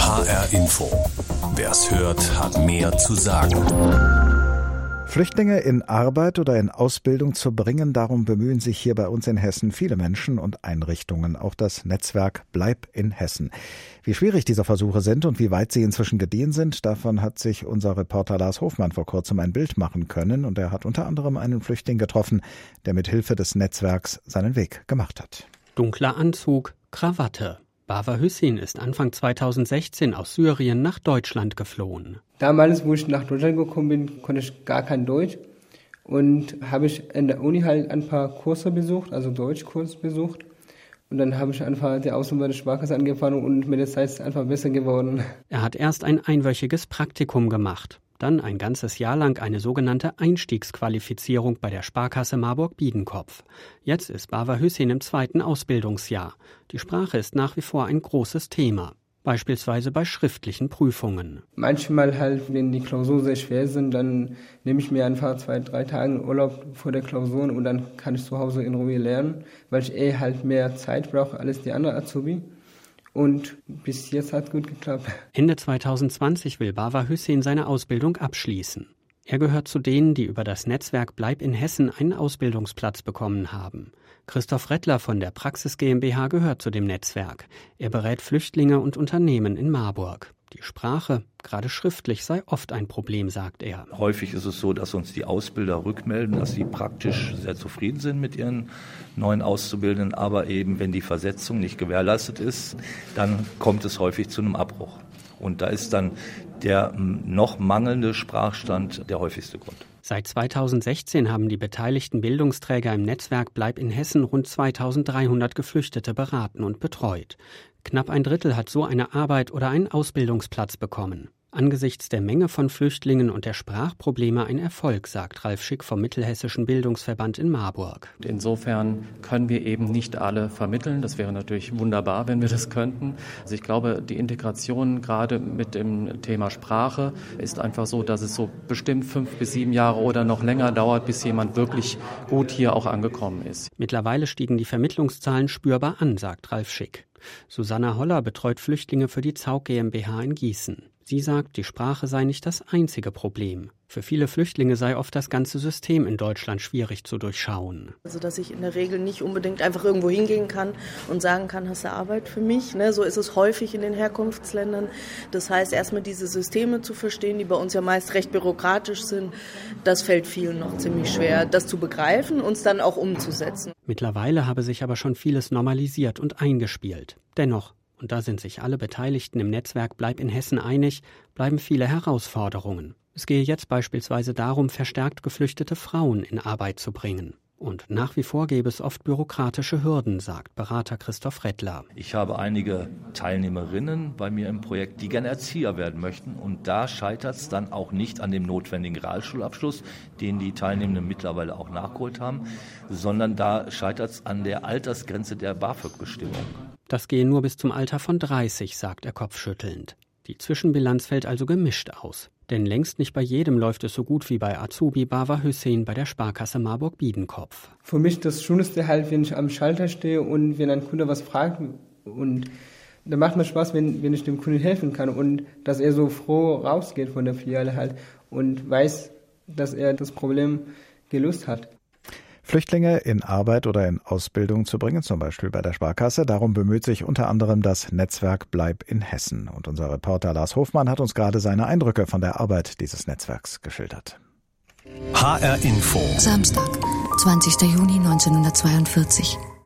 HR Info. Wer's hört, hat mehr zu sagen. Flüchtlinge in Arbeit oder in Ausbildung zu bringen, darum bemühen sich hier bei uns in Hessen viele Menschen und Einrichtungen, auch das Netzwerk Bleib in Hessen. Wie schwierig diese Versuche sind und wie weit sie inzwischen gediehen sind, davon hat sich unser Reporter Lars Hofmann vor kurzem ein Bild machen können, und er hat unter anderem einen Flüchtling getroffen, der mit Hilfe des Netzwerks seinen Weg gemacht hat. Dunkler Anzug, Krawatte. Bava Hüseyin ist Anfang 2016 aus Syrien nach Deutschland geflohen. Damals, wo ich nach Deutschland gekommen bin, konnte ich gar kein Deutsch. Und habe ich in der Uni halt ein paar Kurse besucht, also Deutschkurs besucht. Und dann habe ich einfach die Ausbildung bei der Sparkasse angefangen und mit der Zeit ist es einfach besser geworden. Er hat erst ein einwöchiges Praktikum gemacht. Dann ein ganzes Jahr lang eine sogenannte Einstiegsqualifizierung bei der Sparkasse Marburg-Biedenkopf. Jetzt ist Bava Hüseyin im 2. Ausbildungsjahr. Die Sprache ist nach wie vor ein großes Thema, beispielsweise bei schriftlichen Prüfungen. Manchmal halt, wenn die Klausuren sehr schwer sind, dann nehme ich mir einfach 2-3 Tage Urlaub vor der Klausur und dann kann ich zu Hause in Ruhe lernen, weil ich halt mehr Zeit brauche als die anderen Azubi. Und bis jetzt hat es gut geklappt. Ende 2020 will Bava Hüseyin seine Ausbildung abschließen. Er gehört zu denen, die über das Netzwerk Bleib in Hessen einen Ausbildungsplatz bekommen haben. Christoph Rettler von der Praxis GmbH gehört zu dem Netzwerk. Er berät Flüchtlinge und Unternehmen in Marburg. Die Sprache, gerade schriftlich, sei oft ein Problem, sagt er. Häufig ist es so, dass uns die Ausbilder rückmelden, dass sie praktisch sehr zufrieden sind mit ihren neuen Auszubildenden. Aber eben, wenn die Versetzung nicht gewährleistet ist, dann kommt es häufig zu einem Abbruch. Und da ist dann der noch mangelnde Sprachstand der häufigste Grund. Seit 2016 haben die beteiligten Bildungsträger im Netzwerk Bleib in Hessen rund 2300 Geflüchtete beraten und betreut. Knapp ein Drittel hat so eine Arbeit oder einen Ausbildungsplatz bekommen. Angesichts der Menge von Flüchtlingen und der Sprachprobleme ein Erfolg, sagt Ralf Schick vom Mittelhessischen Bildungsverband in Marburg. Insofern können wir eben nicht alle vermitteln. Das wäre natürlich wunderbar, wenn wir das könnten. Also ich glaube, die Integration gerade mit dem Thema Sprache ist einfach so, dass es so bestimmt 5 bis 7 Jahre oder noch länger dauert, bis jemand wirklich gut hier auch angekommen ist. Mittlerweile stiegen die Vermittlungszahlen spürbar an, sagt Ralf Schick. Susanna Holler betreut Flüchtlinge für die Zaug GmbH in Gießen. Sie sagt, die Sprache sei nicht das einzige Problem. Für viele Flüchtlinge sei oft das ganze System in Deutschland schwierig zu durchschauen. Also dass ich in der Regel nicht unbedingt einfach irgendwo hingehen kann und sagen kann, hast du Arbeit für mich? So ist es häufig in den Herkunftsländern. Das heißt, erstmal diese Systeme zu verstehen, die bei uns ja meist recht bürokratisch sind, das fällt vielen noch ziemlich schwer, das zu begreifen und es dann auch umzusetzen. Mittlerweile habe sich aber schon vieles normalisiert und eingespielt. Dennoch, und da sind sich alle Beteiligten im Netzwerk Bleib in Hessen einig, bleiben viele Herausforderungen. Es gehe jetzt beispielsweise darum, verstärkt geflüchtete Frauen in Arbeit zu bringen. Und nach wie vor gäbe es oft bürokratische Hürden, sagt Berater Christoph Rettler. Ich habe einige Teilnehmerinnen bei mir im Projekt, die gerne Erzieher werden möchten. Und da scheitert es dann auch nicht an dem notwendigen Realschulabschluss, den die Teilnehmenden mittlerweile auch nachgeholt haben, sondern da scheitert es an der Altersgrenze der BAföG-Bestimmung. Das gehe nur bis zum Alter von 30, sagt er kopfschüttelnd. Die Zwischenbilanz fällt also gemischt aus. Denn längst nicht bei jedem läuft es so gut wie bei Azubi Bava Hüseyin bei der Sparkasse Marburg-Biedenkopf. Für mich das Schönste halt, wenn ich am Schalter stehe und wenn ein Kunde was fragt. Und da macht mir Spaß, wenn ich dem Kunden helfen kann und dass er so froh rausgeht von der Filiale halt und weiß, dass er das Problem gelöst hat. Flüchtlinge in Arbeit oder in Ausbildung zu bringen, zum Beispiel bei der Sparkasse. Darum bemüht sich unter anderem das Netzwerk Bleib in Hessen. Und unser Reporter Lars Hofmann hat uns gerade seine Eindrücke von der Arbeit dieses Netzwerks geschildert. HR Info. Samstag, 20. Juni 1942.